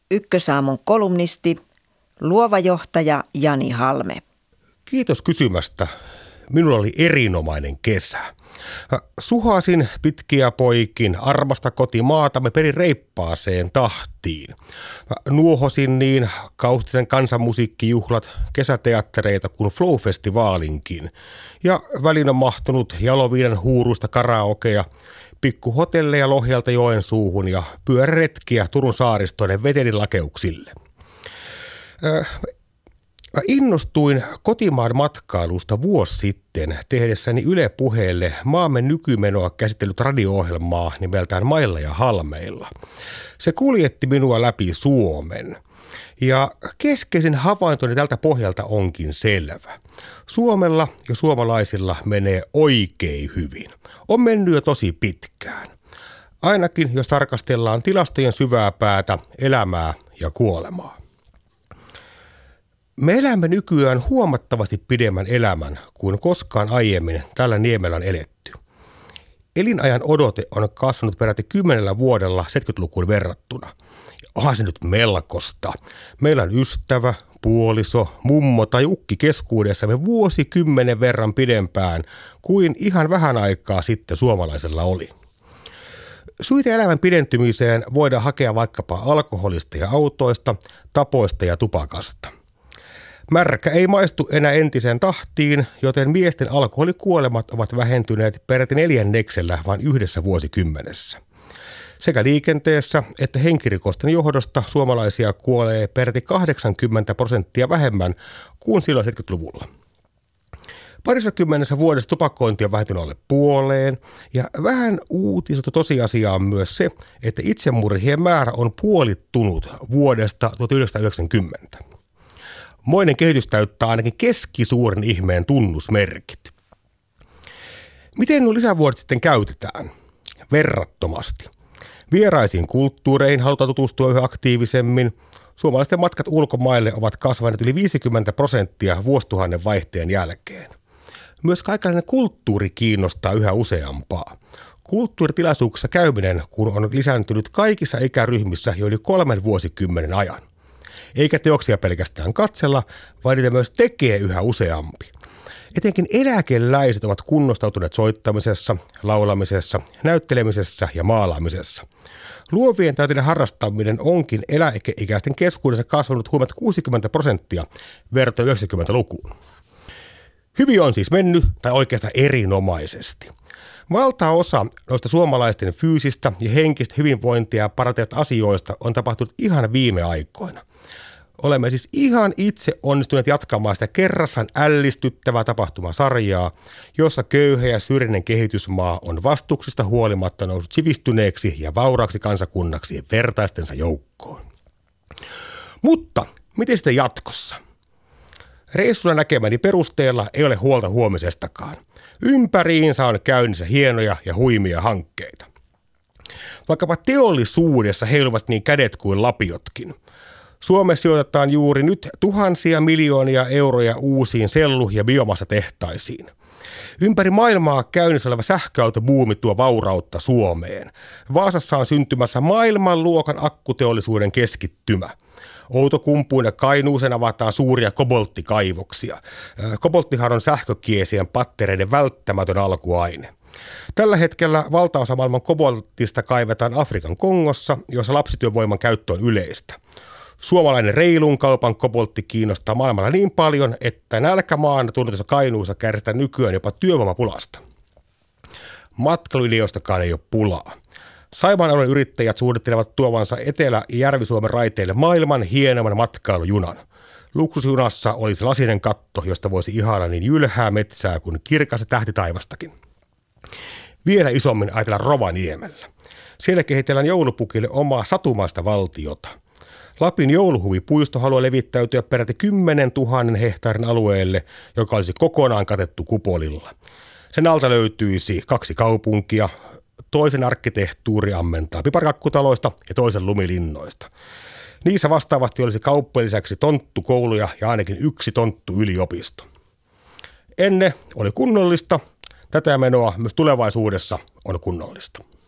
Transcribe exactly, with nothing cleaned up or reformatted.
Ykkösaamun kolumnisti, luova johtaja Jani Halme. Kiitos kysymästä. Minulla oli erinomainen kesä. Suhasin pitkiä poikin armasta kotimaatamme perin reippaaseen tahtiin. Nuohosin niin kaustisen kansanmusiikkijuhlat, kesäteattereita kuin Flow-festivaalinkin. Ja välin on mahtunut jaloviinan huuruista karaokea, pikkuhotelleja Lohjalta Joensuuhun ja pyöräretkiä Turun saaristoinen vetelilakeuksille. Mä innostuin kotimaan matkailusta vuosi sitten tehdessäni Yle Puheelle maamme nykymenoa käsitellyt radio-ohjelmaa nimeltään Mailla ja Halmeilla. Se kuljetti minua läpi Suomen. Ja keskeisin havaintoni tältä pohjalta onkin selvä. Suomella ja suomalaisilla menee oikein hyvin. On mennyt jo tosi pitkään. Ainakin jos tarkastellaan tilastojen syvää päätä, elämää ja kuolemaa. Me elämme nykyään huomattavasti pidemmän elämän kuin koskaan aiemmin tällä niemellä on eletty. Elinajan odote on kasvanut peräti kymmenellä vuodella seitsemänkymmentälukuun verrattuna. Onhan se nyt melkoista. Meillä on ystävä, puoliso, mummo tai ukki keskuudessamme vuosikymmenen verran pidempään kuin ihan vähän aikaa sitten suomalaisella oli. Syitä elämän pidentymiseen voidaan hakea vaikkapa alkoholista ja autoista, tapoista ja tupakasta. Märkä ei maistu enää entiseen tahtiin, joten miesten alkoholikuolemat ovat vähentyneet peräti neljänneksellä vain yhdessä vuosikymmenessä. Sekä liikenteessä että henkirikosten johdosta suomalaisia kuolee peräti kahdeksankymmentä prosenttia vähemmän kuin silloin seitsemänkymmentäluvulla. Parissa kymmenessä vuodessa tupakointi on vähentynyt alle puoleen ja vähän uutisoitu tosiasia on myös se, että itsemurhien määrä on puolittunut vuodesta tuhatyhdeksänsataayhdeksänkymmentä. Moinen kehitys täyttää ainakin keskisuuren ihmeen tunnusmerkit. Miten nuo lisävuodet sitten käytetään? Verrattomasti. Vieraisiin kulttuureihin halutaan tutustua yhä aktiivisemmin. Suomalaisten matkat ulkomaille ovat kasvaneet yli viisikymmentä prosenttia vuosituhannen vaihteen jälkeen. Myös kaikenlainen kulttuuri kiinnostaa yhä useampaa. Kulttuuritilaisuuksissa käyminen kun on lisääntynyt kaikissa ikäryhmissä jo yli kolmen vuosikymmenen ajan. Eikä teoksia pelkästään katsella, vaan niitä myös tekee yhä useampi. Etenkin eläkeläiset ovat kunnostautuneet soittamisessa, laulamisessa, näyttelemisessä ja maalaamisessa. Luovien taiteiden harrastaminen onkin eläkeikäisten keskuudessa kasvanut huomat kuusikymmentä prosenttia verrattuna yhdeksänkymmentälukuun. Hyvin on siis mennyt, tai oikeastaan erinomaisesti. Valtaosa noista suomalaisten fyysistä ja henkistä hyvinvointia parantavista asioista on tapahtunut ihan viime aikoina. Olemme siis ihan itse onnistuneet jatkamaan sitä kerrassaan ällistyttävää tapahtumasarjaa, jossa köyhä ja syrjäinen kehitysmaa on vastuksista huolimatta noussut sivistyneeksi ja vauraaksi kansakunnaksi vertaistensa joukkoon. Mutta miten sitten jatkossa? Reissulla näkemäni perusteella ei ole huolta huomisestakaan. Ympäriinsä on käynnissä hienoja ja huimia hankkeita. Vaikkapa teollisuudessa heiluvat niin kädet kuin lapiotkin. Suomessa sijoitetaan juuri nyt tuhansia miljoonia euroja uusiin sellu- ja biomassatehtaisiin. Ympäri maailmaa käynnissä oleva sähköautobuumi tuo vaurautta Suomeen. Vaasassa on syntymässä maailmanluokan akkuteollisuuden keskittymä. Outokumpuun ja Kainuuseen avataan suuria kobolttikaivoksia. Kobolttihan on sähkökiesien pattereiden välttämätön alkuaine. Tällä hetkellä valtaosa maailman koboltista kaivetaan Afrikan Kongossa, jossa lapsityövoiman käyttö on yleistä. Suomalainen reilun kaupan koboltti kiinnostaa maailmalla niin paljon, että nälkämaana tunnetussa Kainuussa kärsitään nykyään jopa työvoimapulasta. Matkailuideoistakaan ei ole pulaa. Saimaan alueen yrittäjät suunnittelevat tuovansa Etelä- ja Järvi-Suomen raiteille maailman hienomman matkailujunan. Luksusjunassa olisi lasinen katto, josta voisi ihailla niin jylhää metsää kuin kirkasta tähtitaivastakin. Vielä isommin ajatellaan Rovaniemellä. Siellä kehitellään joulupukille omaa satumaista valtiota. Lapin jouluhuvipuisto haluaa levittäytyä peräti kymmenen tuhannen hehtaarin alueelle, joka olisi kokonaan katettu kupolilla. Sen alta löytyisi kaksi kaupunkia. Toisen arkkitehtuuri ammentaa piparkakkutaloista ja toisen lumilinnoista. Niissä vastaavasti olisi kauppojen lisäksi tonttukouluja ja ainakin yksi tonttuyliopisto. Ennen oli kunnollista, tätä menoa myös tulevaisuudessa on kunnollista.